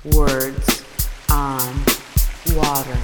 Words on Water.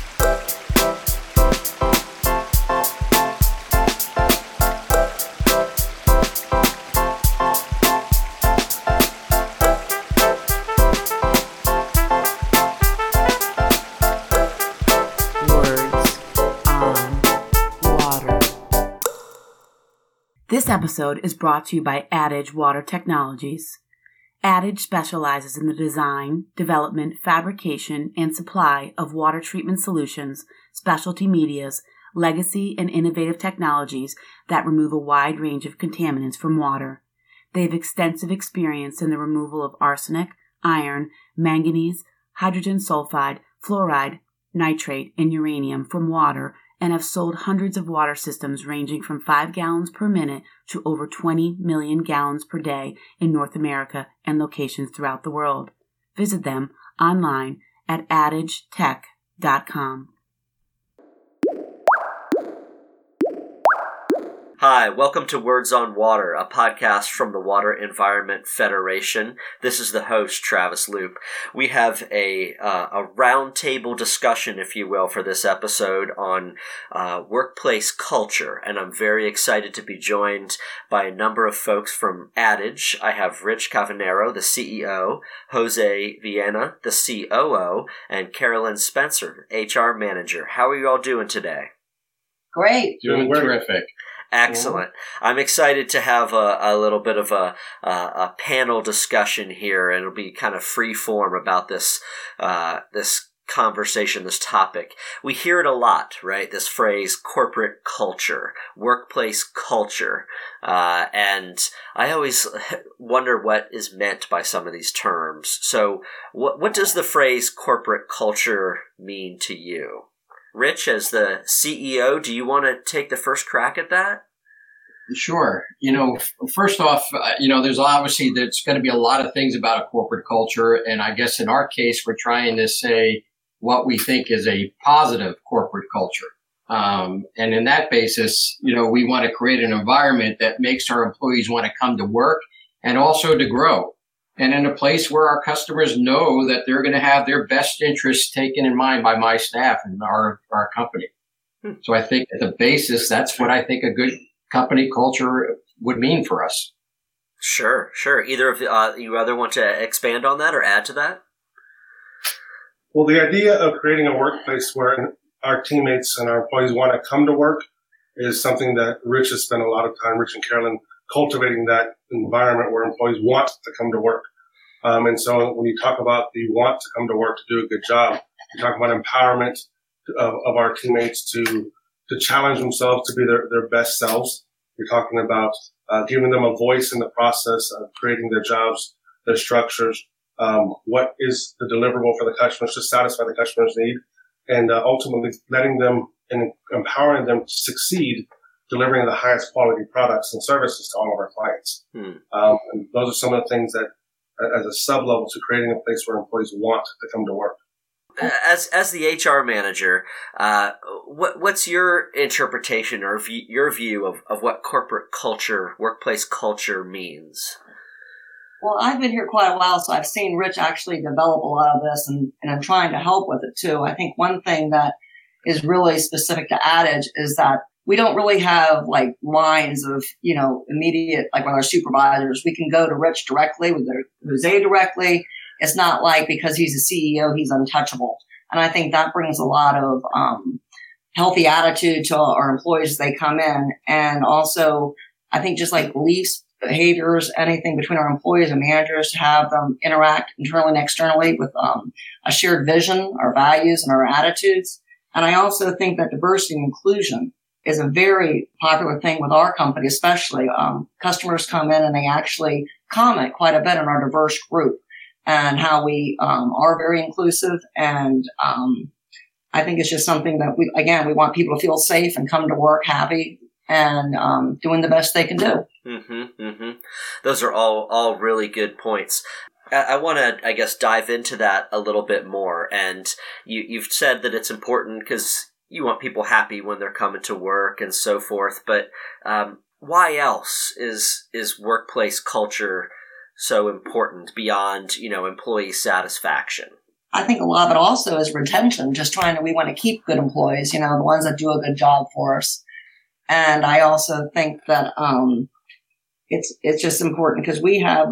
This episode is brought to you by Adage Water Technologies. Adage specializes in the design, development, fabrication, and supply of water treatment solutions, specialty medias, legacy, and innovative technologies that remove a wide range of contaminants from water. They have extensive experience in the removal of arsenic, iron, manganese, hydrogen sulfide, fluoride, nitrate, and uranium from water, and have sold hundreds of water systems ranging from 5 gallons per minute to over 20 million gallons per day in North America and locations throughout the world. Visit them online at adagetech.com. Hi, welcome to Words on Water, a podcast from the Water Environment Federation. This is the host, Travis Loop. We have a roundtable discussion, if you will, for this episode on workplace culture, and I'm very excited to be joined by a number of folks from Adage. I have Rich Cavanero, the CEO, Jose Viena, the COO, and Carolyn Spencer, HR Manager. How are you all doing today? Great. Doing terrific. Excellent. I'm excited to have a little bit of a panel discussion here, and it'll be kind of free form about this conversation, this topic. We hear it a lot, right? This phrase, corporate culture, workplace culture, and I always wonder what is meant by some of these terms. So, what does the phrase corporate culture mean to you? Rich, as the CEO, do you want to take the first crack at that? Sure. First off, there's going to be a lot of things about a corporate culture. And I guess in our case, we're trying to say what we think is a positive corporate culture. And in that basis, we want to create an environment that makes our employees want to come to work and also to grow. And in a place where our customers know that they're going to have their best interests taken in mind by my staff and our company. So I think at the basis, that's what I think a good company culture would mean for us. Sure. Either of you either want to expand on that or add to that? Well, the idea of creating a workplace where our teammates and our employees want to come to work is something that Rich has spent a lot of time, Rich and Carolyn, cultivating that environment where employees want to come to work. And so when you talk about the want to come to work to do a good job, you talk about empowerment of our teammates to challenge themselves to be their best selves. You're talking about giving them a voice in the process of creating their jobs, their structures, what is the deliverable for the customers to satisfy the customer's need, and ultimately letting them and empowering them to succeed, delivering the highest quality products and services to all of our clients. And those are some of the things that, as a sub-level to creating a place where employees want to come to work. As the HR manager, what's your interpretation or your view of what corporate culture, workplace culture means? Well, I've been here quite a while, so I've seen Rich actually develop a lot of this, and I'm trying to help with it too. I think one thing that is really specific to Adage is that we don't really have like lines of, immediate, like with our supervisors. We can go to Rich directly, with Jose directly. It's not like because he's a CEO, he's untouchable. And I think that brings a lot of healthy attitude to our employees as they come in. And also, I think just like beliefs, behaviors, anything between our employees and managers to have them interact internally and externally with a shared vision, our values, and our attitudes. And I also think that diversity and inclusion is a very popular thing with our company, especially. Customers come in and they actually comment quite a bit on our diverse group and how we are very inclusive. And I think it's just something that we want people to feel safe and come to work happy and doing the best they can do. Those are all really good points. I want to, I guess, dive into that a little bit more. And you've said that it's important because you want people happy when they're coming to work and so forth. But why else is workplace culture so important beyond, employee satisfaction? I think a lot of it also is retention, just we want to keep good employees, the ones that do a good job for us. And I also think that, it's just important because we have,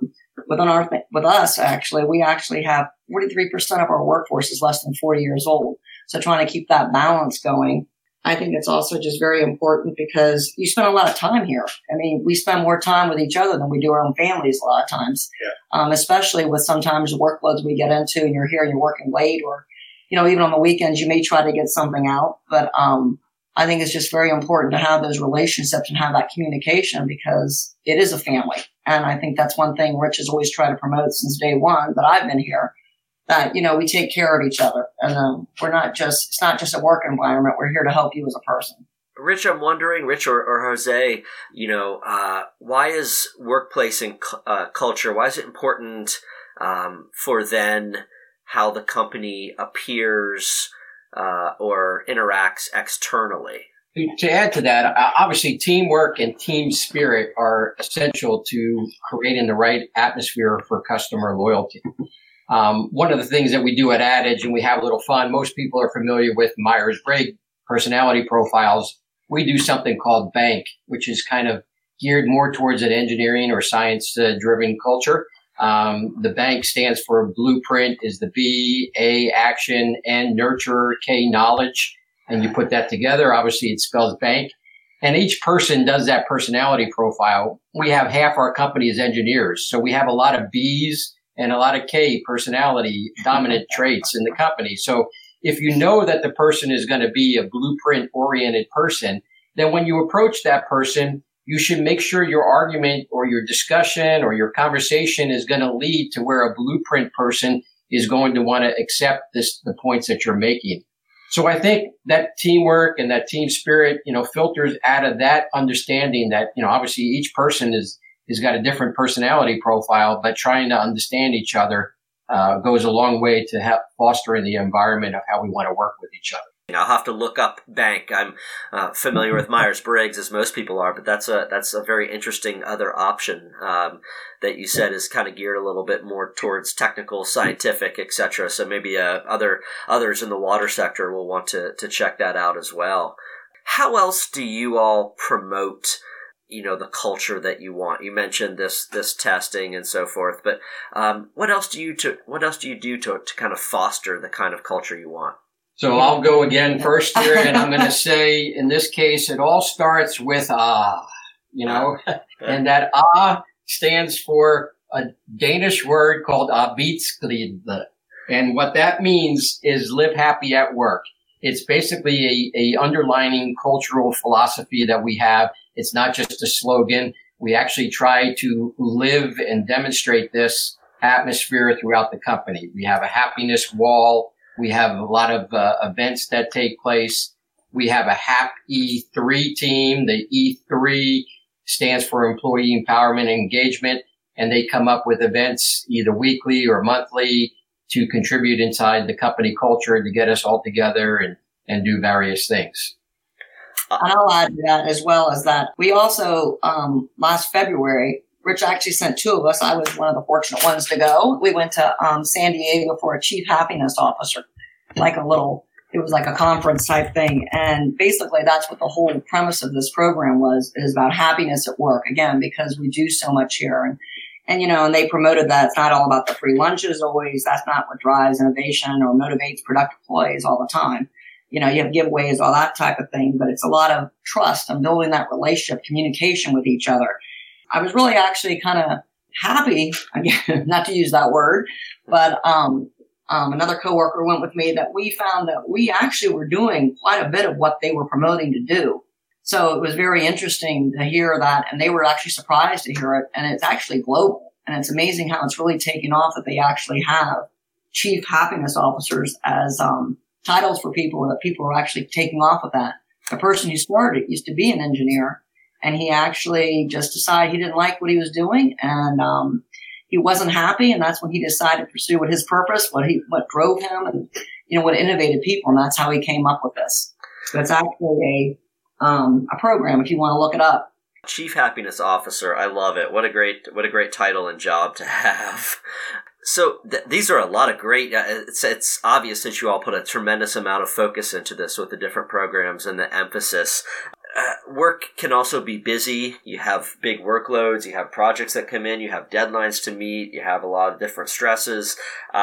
with us, actually, we actually have 43% of our workforce is less than 40 years old. So trying to keep that balance going. I think it's also just very important because you spend a lot of time here. I mean, we spend more time with each other than we do our own families a lot of times, especially with sometimes the workloads we get into and you're here and you're working late or, even on the weekends, you may try to get something out. But I think it's just very important to have those relationships and have that communication because it is a family. And I think that's one thing Rich has always tried to promote since day one that I've been here. That, we take care of each other and it's not just a work environment. We're here to help you as a person. Rich, I'm wondering, Rich or Jose, why is workplace and culture, why is it important for then how the company appears or interacts externally? To add to that, obviously teamwork and team spirit are essential to creating the right atmosphere for customer loyalty. One of the things that we do at Adage, and we have a little fun, most people are familiar with Myers-Briggs personality profiles. We do something called BANK, which is kind of geared more towards an engineering or science-driven culture. The BANK stands for Blueprint, is the B, A, action, N, nurture, K, knowledge. And you put that together, obviously it spells BANK. And each person does that personality profile. We have half our company as engineers. So we have a lot of Bs and a lot of K personality dominant traits in the company. So if you know that the person is going to be a blueprint oriented person, then when you approach that person, you should make sure your argument or your discussion or your conversation is going to lead to where a blueprint person is going to want to accept the points that you're making. So I think that teamwork and that team spirit, filters out of that understanding that, obviously each person has got a different personality profile, but trying to understand each other goes a long way to help fostering the environment of how we want to work with each other. I'll have to look up BANK. I'm familiar with Myers-Briggs, as most people are, but that's a very interesting other option that you said is kind of geared a little bit more towards technical, scientific, etc. So maybe others in the water sector will want to check that out as well. How else do you all promote the culture that you want? You mentioned this testing and so forth, but what else do you do to kind of foster the kind of culture you want? So I'll go again first here, and I'm going to say, in this case, it all starts with and that stands for a Danish word called arbeidsglæde. And what that means is live happy at work. It's basically a underlining cultural philosophy that we have. It's not just a slogan. We actually try to live and demonstrate this atmosphere throughout the company. We have a happiness wall. We have a lot of events that take place. We have a HAP E3 team. The E3 stands for Employee Empowerment and Engagement, and they come up with events either weekly or monthly to contribute inside the company culture to get us all together and do various things. And I'll add to that as well as that we also, last February, Rich actually sent two of us. I was one of the fortunate ones to go. We went to San Diego for a chief happiness officer, it was like a conference type thing. And basically that's what the whole premise of this program is about happiness at work, again, because we do so much here. And they promoted that it's not all about the free lunches always. That's not what drives innovation or motivates productive employees all the time. You have giveaways, all that type of thing, but it's a lot of trust and building that relationship, communication with each other. I was really actually kind of happy, again, not to use that word, but another coworker went with me that we found that we actually were doing quite a bit of what they were promoting to do. So it was very interesting to hear that, and they were actually surprised to hear it, and it's actually global. And it's amazing how it's really taken off that they actually have chief happiness officers as titles for people, that people are actually taking off with that. The person who started it used to be an engineer, and he actually just decided he didn't like what he was doing, and he wasn't happy, and that's when he decided to pursue his purpose, what drove him, and what innovated people, and that's how he came up with this. So it's actually a program, if you want to look it up. Chief Happiness Officer. I love it. What a great title and job to have. So these are a lot of great. It's obvious that you all put a tremendous amount of focus into this with the different programs and the emphasis. Work can also be busy. You have big workloads. You have projects that come in. You have deadlines to meet. You have a lot of different stresses.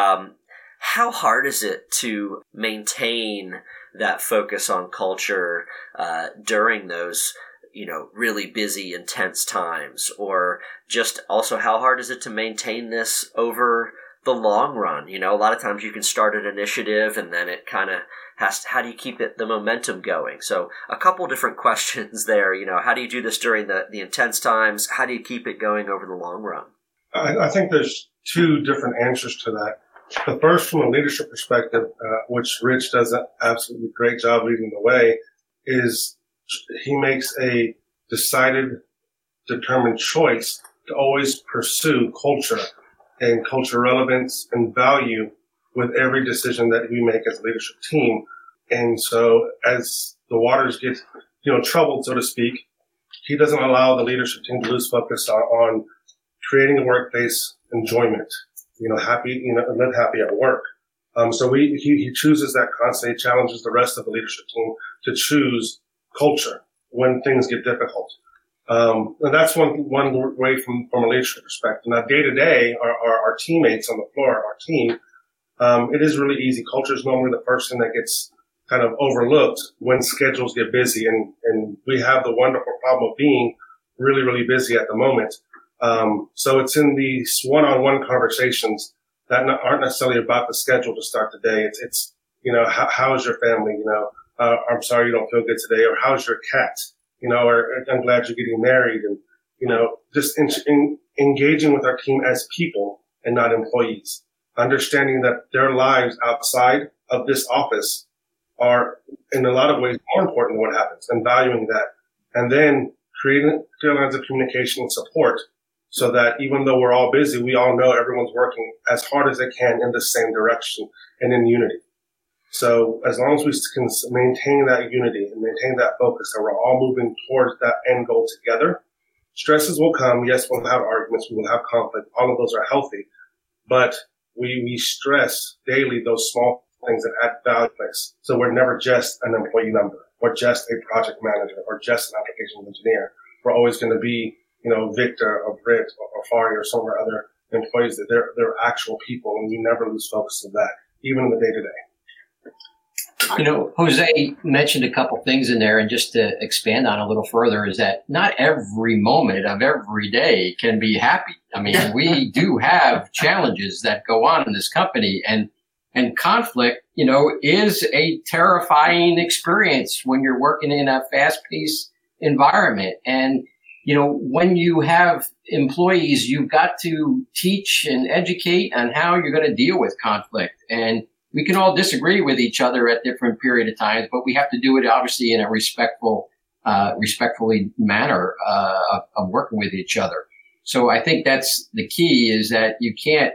How hard is it to maintain that focus on culture during those, really busy, intense times? Or just also, how hard is it to maintain this over the long run? A lot of times you can start an initiative and then it kind of how do you keep the momentum going? So a couple different questions there. How do you do this during the intense times? How do you keep it going over the long run? I think there's two different answers to that. The first, from a leadership perspective, which Rich does an absolutely great job leading the way, is he makes a decided, determined choice to always pursue culture and culture relevance and value with every decision that we make as a leadership team. And so as the waters get, troubled, so to speak, he doesn't allow the leadership team to lose focus on creating a workplace enjoyment, happy, live happy at work. So he chooses that constantly, challenges the rest of the leadership team to choose culture when things get difficult. And that's one way from a leadership perspective. Now, day to day, our teammates on the floor, our team, it is really easy. Culture is normally the first thing that gets kind of overlooked when schedules get busy. And we have the wonderful problem of being really, really busy at the moment. So it's in these one-on-one conversations that aren't necessarily about the schedule to start the day. It's how's your family? I'm sorry you don't feel good today. Or how's your cat? Or I'm glad you're getting married. And, just engaging with our team as people and not employees. Understanding that their lives outside of this office are in a lot of ways more important than what happens, and valuing that. And then creating clear lines of communication and support so that even though we're all busy, we all know everyone's working as hard as they can in the same direction and in unity. So as long as we can maintain that unity and maintain that focus, that we're all moving towards that end goal together, stresses will come. Yes, we'll have arguments. We will have conflict. All of those are healthy. But we stress daily those small things that add value to place. So we're never just an employee number or just a project manager or just an application engineer. We're always going to be, Victor or Britt or Fari or some of our other employees, that they're actual people, and we never lose focus of that, even in the day-to-day. Jose mentioned a couple things in there, and just to expand on a little further is that not every moment of every day can be happy. I mean, we do have challenges that go on in this company, and conflict, is a terrifying experience when you're working in a fast-paced environment. And, when you have employees, you've got to teach and educate on how you're going to deal with conflict. And we can all disagree with each other at different period of times, but we have to do it obviously in a respectfully manner of working with each other. So I think that's the key, is that you can't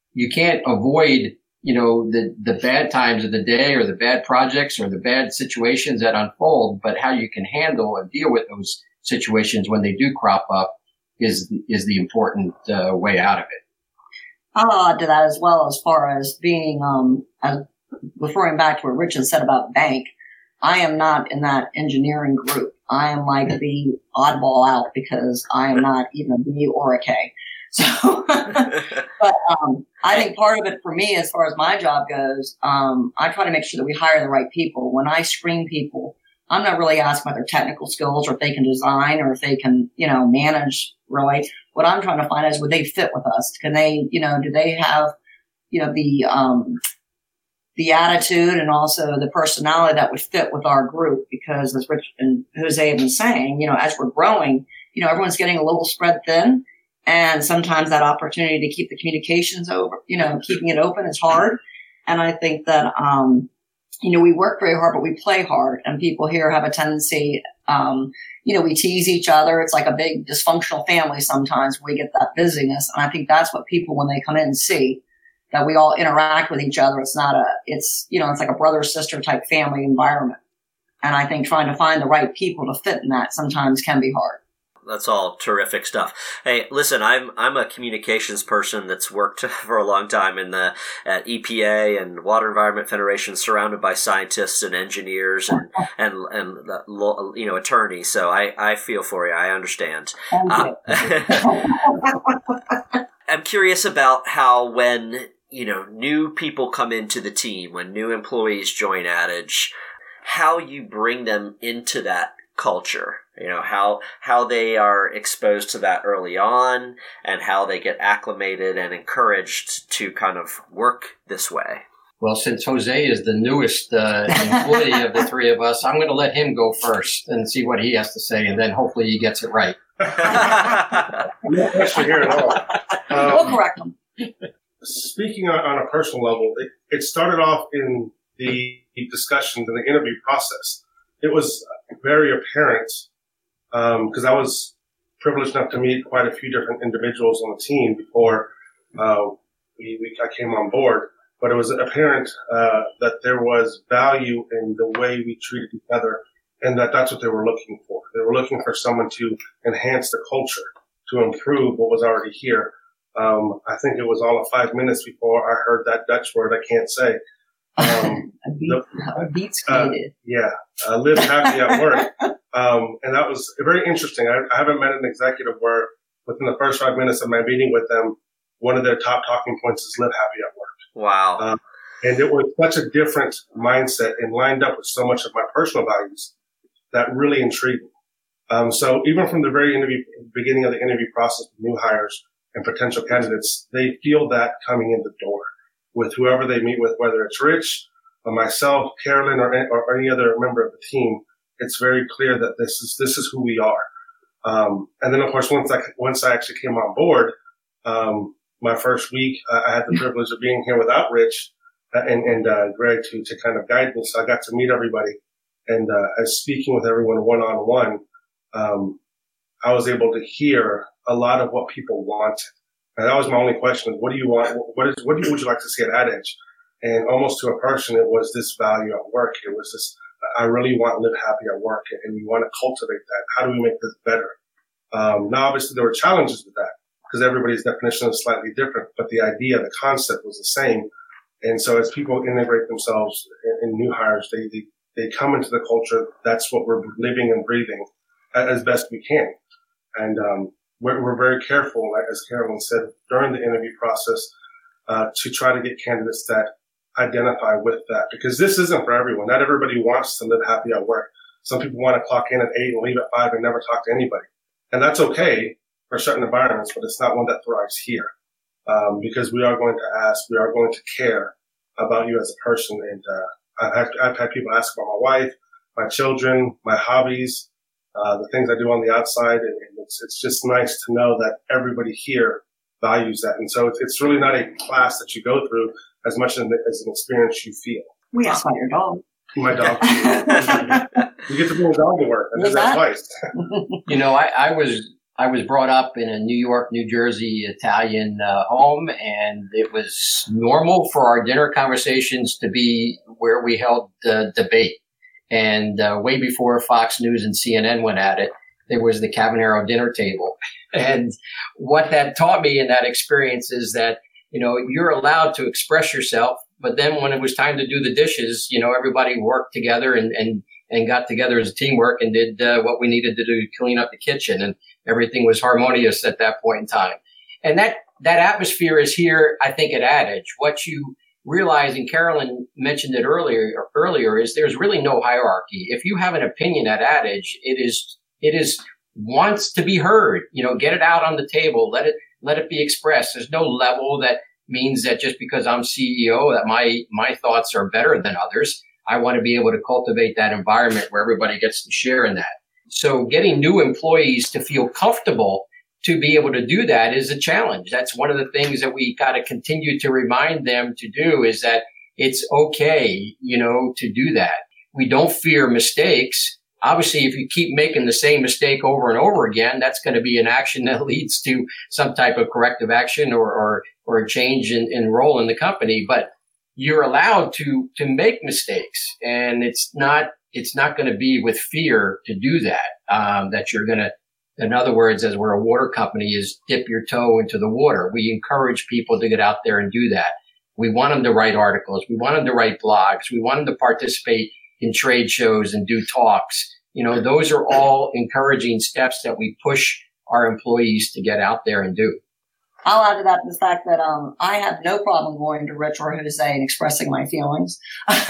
avoid, the bad times of the day or the bad projects or the bad situations that unfold, but how you can handle and deal with those situations when they do crop up is the important way out of it. I'll add to that as well, as far as being, as referring back to what Richard said about bank. I am not in that engineering group. I am like the oddball out because I am not even a B or a K. So, but I think part of it for me, as far as my job goes, I try to make sure that we hire the right people. When I screen people, I'm not really asking about their technical skills or if they can design or if they can, manage really. What I'm trying to find is, would they fit with us? Can they, do they have, the attitude and also the personality that would fit with our group? Because as Rich and Jose have been saying, as we're growing, everyone's getting a little spread thin. And sometimes that opportunity to keep the communications over, keeping it open is hard. And I think that, we work very hard, but we play hard. And people here have a tendency, we tease each other. It's like a big dysfunctional family sometimes. We get that busyness. And I think that's what people, when they come in, see, that we all interact with each other. It's like a brother sister type family environment. And I think trying to find the right people to fit in that sometimes can be hard. That's all terrific stuff. Hey, listen, I'm a communications person that's worked for a long time at EPA and Water Environment Federation, surrounded by scientists and engineers and attorneys. So I feel for you. I understand. I'm curious about how when new people come into the team, when new employees join Adage, how you bring them into that culture, how they are exposed to that early on and how they get acclimated and encouraged to kind of work this way. Well, since Jose is the newest employee of the three of us, I'm going to let him go first and see what he has to say, and then hopefully he gets it right. No pressure here at all. We'll correct him. Speaking on a personal level, it started off in the discussions and the interview process. It was very apparent because I was privileged enough to meet quite a few different individuals on the team before I came on board. But it was apparent that there was value in the way we treated each other, and that's what they were looking for. They were looking for someone to enhance the culture, to improve what was already here. I think it was all of 5 minutes before I heard that Dutch word I can't say. Live happy at work. And that was very interesting. I haven't met an executive where within the first 5 minutes of my meeting with them, one of their top talking points is live happy at work. Wow. And it was such a different mindset and lined up with so much of my personal values that really intrigued me. So even from the very beginning of the interview process with new hires and potential candidates, they feel that coming in the door with whoever they meet with, whether it's Rich or myself, Carolyn, or any other member of the team. It's very clear that this is who we are. And then of course, once I actually came on board, my first week, I had the privilege of being here without Rich and Greg to kind of guide me. So I got to meet everybody, and as speaking with everyone one-on-one, I was able to hear a lot of what people wanted. And that was my only question: what do you want? What would you like to see at Adage? And almost to a person, it was this value at work. It was this: I really want to live happy at work, and we want to cultivate that. How do we make this better? Now, obviously, there were challenges with that, because everybody's definition is slightly different, but the idea, the concept was the same. And so as people integrate themselves in new hires, they come into the culture. That's what we're living and breathing as best we can. And we're very careful, as Carolyn said, during the interview process, to try to get candidates that identify with that, because this isn't for everyone. Not everybody wants to live happy at work. Some people want to clock in at 8 and leave at 5 and never talk to anybody. And that's okay for certain environments, but it's not one that thrives here. Because we are going to ask, we are going to care about you as a person. And I've had people ask about my wife, my children, my hobbies, the things I do on the outside. And it's just nice to know that everybody here values that. And so it's really not a class that you go through as much as an experience you feel. We asked about your dog. My dog. You get to bring a dog to work. I did that twice. I was brought up in a New York, New Jersey Italian home, and it was normal for our dinner conversations to be where we held debate. And way before Fox News and CNN went at it, there was the Cabanero dinner table. And what that taught me in that experience is that, you're allowed to express yourself, but then when it was time to do the dishes, everybody worked together and got together as a teamwork and did what we needed to do to clean up the kitchen. And everything was harmonious at that point in time. And that atmosphere is here, I think, at Adage. What you realize, and Carolyn mentioned it earlier, is there's really no hierarchy. If you have an opinion at Adage, it is wants to be heard. Get it out on the table. Let it be expressed. There's no level that means that just because I'm CEO that my thoughts are better than others. I want to be able to cultivate that environment where everybody gets to share in that. So getting new employees to feel comfortable to be able to do that is a challenge. That's one of the things that we got to continue to remind them to do, is that it's okay, to do that. We don't fear mistakes. Obviously, if you keep making the same mistake over and over again, that's going to be an action that leads to some type of corrective action or a change in role in the company. But you're allowed to make mistakes, and it's not going to be with fear to do that, that you're going In other words, as we're a water company, is dip your toe into the water. We encourage people to get out there and do that. We want them to write articles. We want them to write blogs. We want them to participate in trade shows and do talks. Those are all encouraging steps that we push our employees to get out there and do. I'll add to that the fact that I have no problem going to Rich or Jose and expressing my feelings.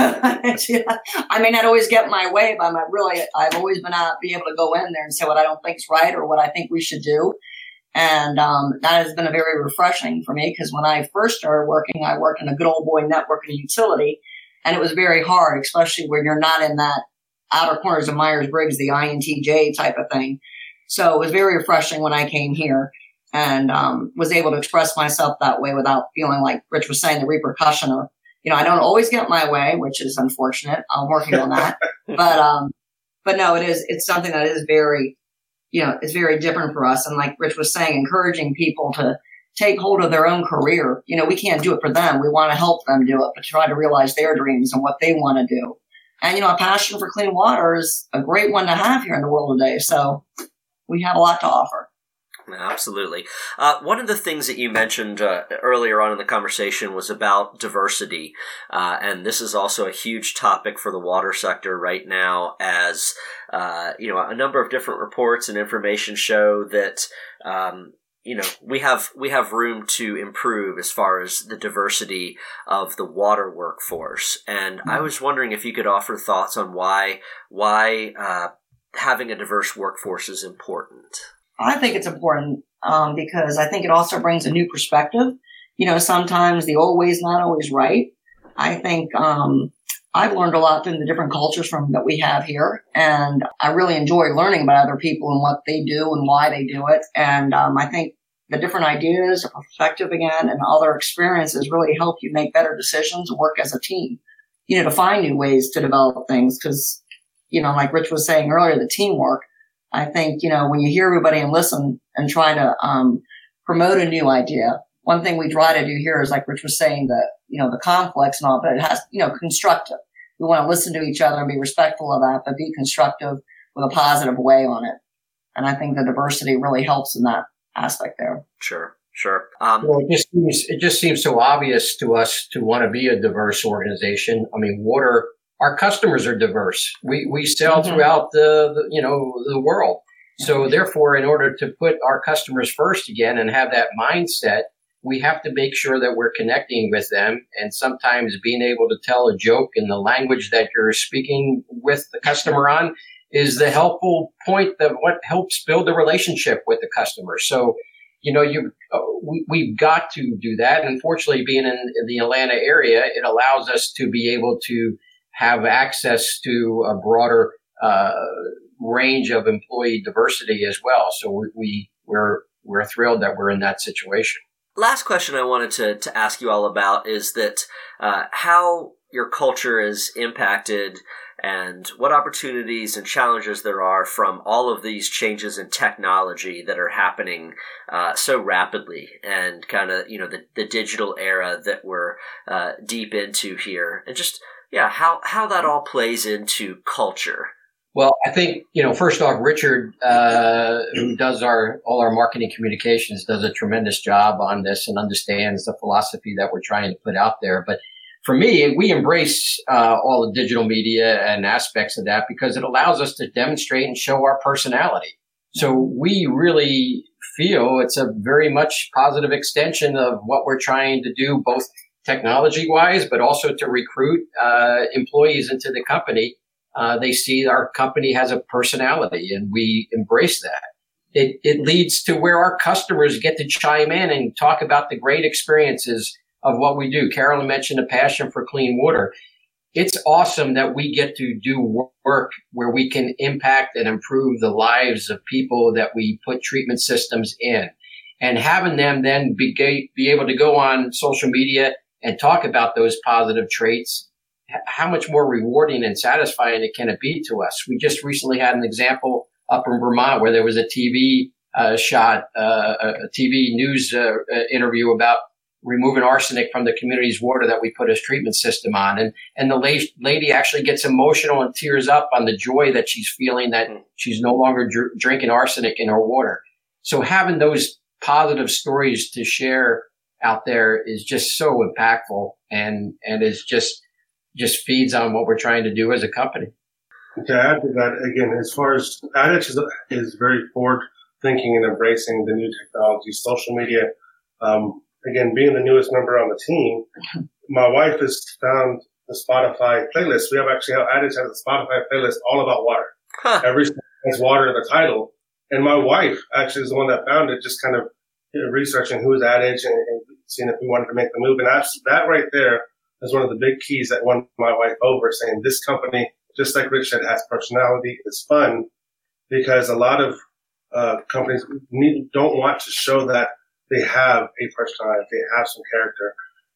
I may not always get my way, but I've always been be able to go in there and say what I don't think is right or what I think we should do. And that has been a very refreshing for me, because when I first started working, I worked in a good old boy network and utility, and it was very hard, especially when you're not in that outer corners of Myers-Briggs, the INTJ type of thing. So it was very refreshing when I came here and was able to express myself that way without feeling like Rich was saying the repercussion of, I don't always get my way, which is unfortunate. I'm working on that. But no, it's something that is very, it's very different for us. And like Rich was saying, encouraging people to take hold of their own career. We can't do it for them. We want to help them do it, but try to realize their dreams and what they want to do. And, a passion for clean water is a great one to have here in the world today. So we have a lot to offer. Absolutely. One of the things that you mentioned earlier on in the conversation was about diversity. And this is also a huge topic for the water sector right now, as, a number of different reports and information show that, we have room to improve as far as the diversity of the water workforce. And I was wondering if you could offer thoughts on why having a diverse workforce is important. I think it's important because I think it also brings a new perspective. Sometimes the old way is not always right. I think I've learned a lot through the different cultures that we have here, and I really enjoy learning about other people and what they do and why they do it. And I think the different ideas, the perspective again, and other experiences really help you make better decisions and work as a team. To find new ways to develop things, because like Rich was saying earlier, the teamwork. I think, when you hear everybody and listen and try to promote a new idea, one thing we try to do here is, like Rich was saying, the conflicts and all, but it has, constructive. We want to listen to each other and be respectful of that, but be constructive with a positive way on it. And I think the diversity really helps in that aspect there. Sure. Well, it just seems so obvious to us to want to be a diverse organization. I mean, water. Our customers are diverse. We sell throughout the world. So therefore, in order to put our customers first again and have that mindset, we have to make sure that we're connecting with them, and sometimes being able to tell a joke in the language that you're speaking with the customer on is the helpful point of what helps build the relationship with the customer. So, we've got to do that. And fortunately, being in the Atlanta area, it allows us to be able to have access to a broader range of employee diversity as well. So we're thrilled that we're in that situation. Last question I wanted to ask you all about is that how your culture is impacted and what opportunities and challenges there are from all of these changes in technology that are happening so rapidly, and kind of, the digital era that we're deep into here, and just how that all plays into culture. Well, I think, first off, Richard, who does all our marketing communications, does a tremendous job on this and understands the philosophy that we're trying to put out there. But for me, we embrace all the digital media and aspects of that because it allows us to demonstrate and show our personality. So we really feel it's a very much positive extension of what we're trying to do, both technology-wise, but also to recruit employees into the company. They see our company has a personality, and we embrace that. It leads to where our customers get to chime in and talk about the great experiences of what we do. Carolyn mentioned a passion for clean water. It's awesome that we get to do work where we can impact and improve the lives of people that we put treatment systems in. And having them then be able to go on social media and talk about those positive traits, how much more rewarding and satisfying can it be to us? We just recently had an example up in Vermont where there was a TV shot, a TV news interview about removing arsenic from the community's water that we put his treatment system on. And the lady actually gets emotional and tears up on the joy that she's feeling that she's no longer drinking arsenic in her water. So having those positive stories to share out there is just so impactful and is just feeds on what we're trying to do as a company. To add to that, again, as far as Adage is very forward thinking and embracing the new technologies, social media. Again, being the newest member on the team, my wife has found the Spotify playlist. We have Adage has a Spotify playlist all about water. Huh. Every song has water in the title. And my wife actually is the one that found it, just kind of researching who's Adage and seeing if we wanted to make the move. And that right there is one of the big keys that won my wife over, saying this company, just like Rich said, has personality, is fun, because a lot of companies don't want to show that they have a personality, they have some character.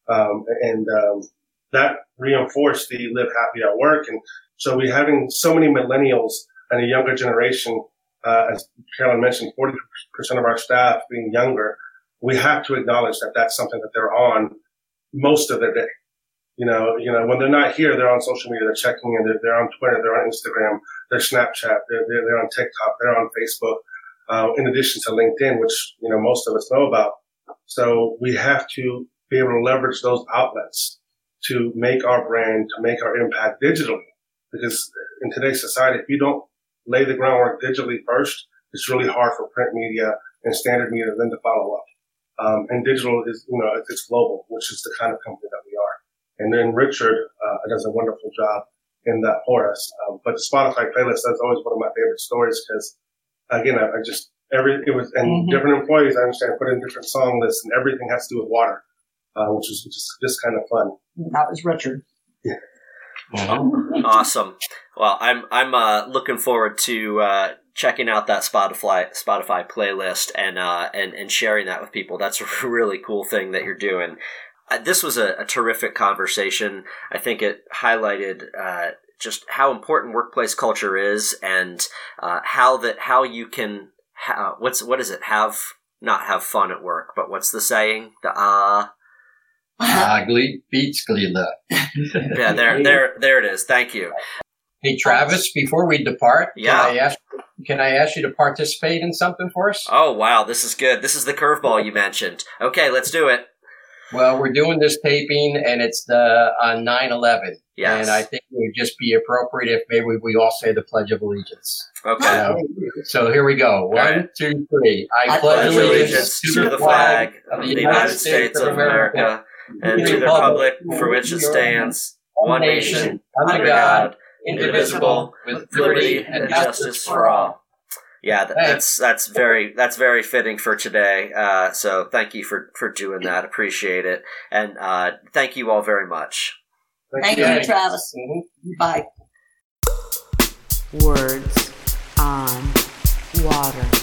And that reinforced the live happy at work. And so we're having so many millennials and a younger generation, as Carolyn mentioned, 40% of our staff being younger. We have to acknowledge that that's something that they're on most of their day. You know, when they're not here, they're on social media, they're checking in, they're on Twitter, they're on Instagram, they're Snapchat, they're on TikTok, they're on Facebook, in addition to LinkedIn, which, most of us know about. So we have to be able to leverage those outlets to make our brand, to make our impact digitally. Because in today's society, if you don't lay the groundwork digitally first, it's really hard for print media and standard media then to follow up. And digital is, it's global, which is the kind of company that we are. And then Richard does a wonderful job in that for us. But the Spotify playlist, that's always one of my favorite stories because, again, different employees, I understand, put in different song lists and everything has to do with water, which is just kind of fun. That was Richard. Yeah. Awesome. Well, I'm looking forward to checking out that Spotify playlist and sharing that with people. That's a really cool thing that you're doing. This was a terrific conversation. I think it highlighted just how important workplace culture is, and how you can what is it? Not have fun at work, but what's the saying? Glee beats Gleela. Yeah, there it is. Thank you. Hey, Travis, before we depart, yeah. Can I ask you to participate in something for us? Oh, wow. This is good. This is the curveball you mentioned. Okay, let's do it. Well, we're doing this taping, and it's on 9/11. Yes. And I think it would just be appropriate if maybe we all say the Pledge of Allegiance. Okay. So here we go. 1, 2, 3. I pledge allegiance to the flag of the United States of America and to the republic for which it stands, one nation, under God, indivisible, with liberty and justice for all. Yeah, that's very fitting for today. So thank you for doing that. Appreciate it. And thank you all very much. Thank you, Travis. Mm-hmm. Bye. Words on Water.